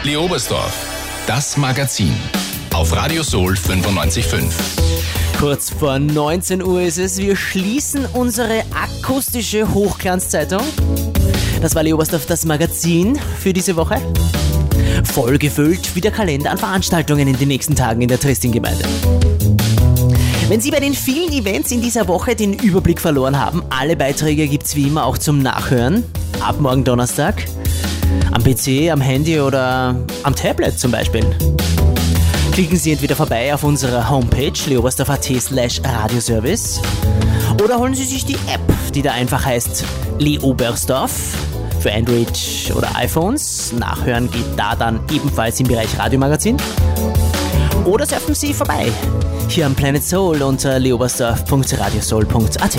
Lee Oberstdorf, das Magazin. Auf Radio Soul 95.5. Kurz vor 19 Uhr ist es. Wir schließen unsere akustische Hochglanzzeitung. Das war Lee Oberstdorf, das Magazin für diese Woche. Voll gefüllt wie der Kalender an Veranstaltungen in den nächsten Tagen in der Triesting-Gemeinde. Wenn Sie bei den vielen Events in dieser Woche den Überblick verloren haben, alle Beiträge gibt's wie immer auch zum Nachhören. Ab morgen Donnerstag. Am PC, am Handy oder am Tablet zum Beispiel. Klicken Sie entweder vorbei auf unserer Homepage leoberstdorf.at/radioservice oder holen Sie sich die App, die da einfach heißt Lee Oberstdorf für Android oder iPhones. Nachhören geht da dann ebenfalls im Bereich Radiomagazin. Oder surfen Sie vorbei hier am Planet Soul unter leoberstdorf.radiosoul.at.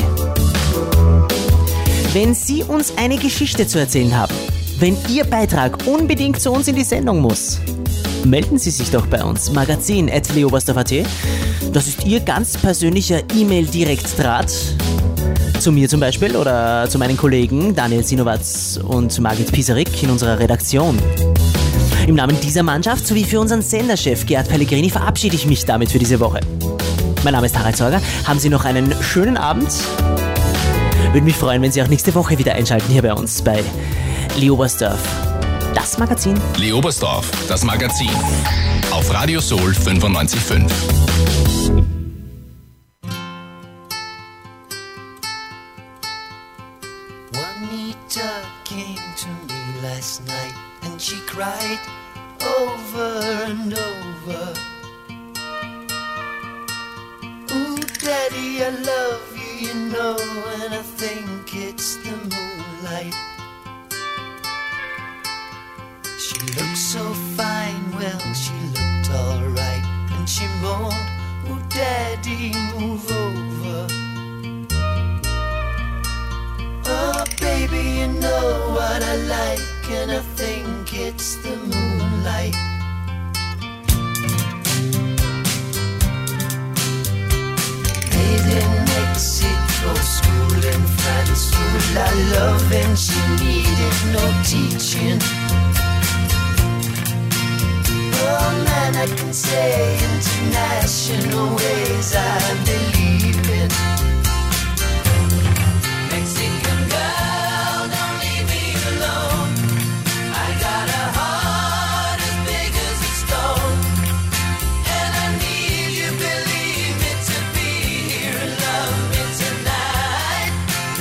Wenn Sie uns eine Geschichte zu erzählen haben, wenn Ihr Beitrag unbedingt zu uns in die Sendung muss, melden Sie sich doch bei uns, magazin@leoberstdorf.at. Das ist Ihr ganz persönlicher E-Mail-Direktdraht zu mir zum Beispiel oder zu meinen Kollegen Daniel Sinowatz und Margit Pisarik in unserer Redaktion. Im Namen dieser Mannschaft sowie für unseren Senderchef Gerd Pellegrini verabschiede ich mich damit für diese Woche. Mein Name ist Harald Sorger. Haben Sie noch einen schönen Abend. Würde mich freuen, wenn Sie auch nächste Woche wieder einschalten hier bei uns bei Lee Oberstdorf, das Magazin. Lee Oberstdorf, das Magazin. Auf Radio Soul 95.5. Juanita came to me last night and she cried over and over. Ooh, Daddy, I love you, you know, and I think it's the moonlight. She looked so fine, well, she looked alright, and she moaned, ooh, Daddy, move over. Oh, baby, you know what I like, and I think it's the moonlight. Made in Mexico, school in France, full of love, and she needed no teaching. Oh man, I can say international ways I believe in. Mexican girl, don't leave me alone. I got a heart as big as a stone, and I need you, believe me, to be here and love me tonight.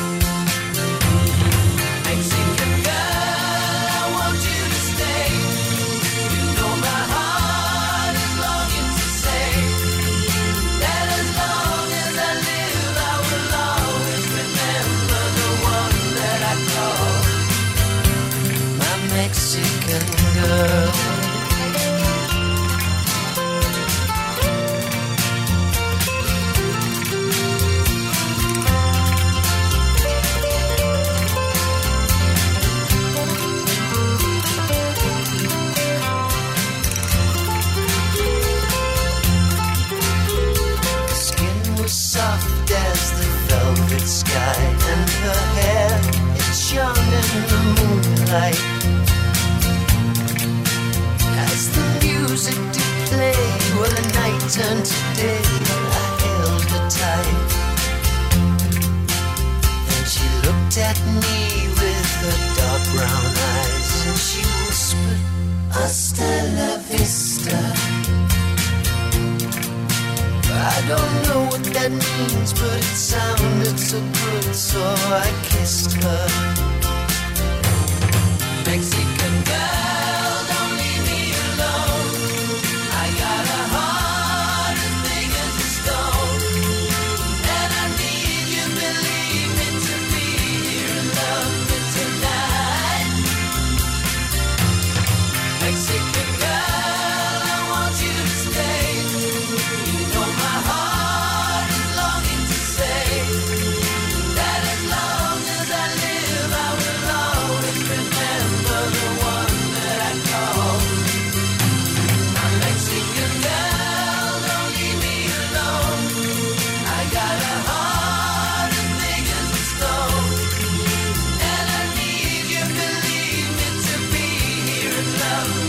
Mexican girl, I want you to stay. You know my heart is longing to say that as long as I live, I will always remember the one that I call my Mexican girl. Soft as the velvet sky, and her hair, it shone in the moonlight. As the music did play, well, the night turned to day, I held her tight. Then she looked at me with her dark brown eyes, and she whispered, "Hasta la vista." I don't know what that means, but it sounded so good, so I kissed her. Mexican girl, don't leave me alone. I got a heart as big as a stone, and I need you, believe me, to be here and love me tonight. Mexican girl, I want you to stay. You know my heart is longing to say that as long as I live, I will always remember the one that I call my Mexican girl. Don't leave me alone. I got a heart as big as a stone, and I need you, believe me, to be here and love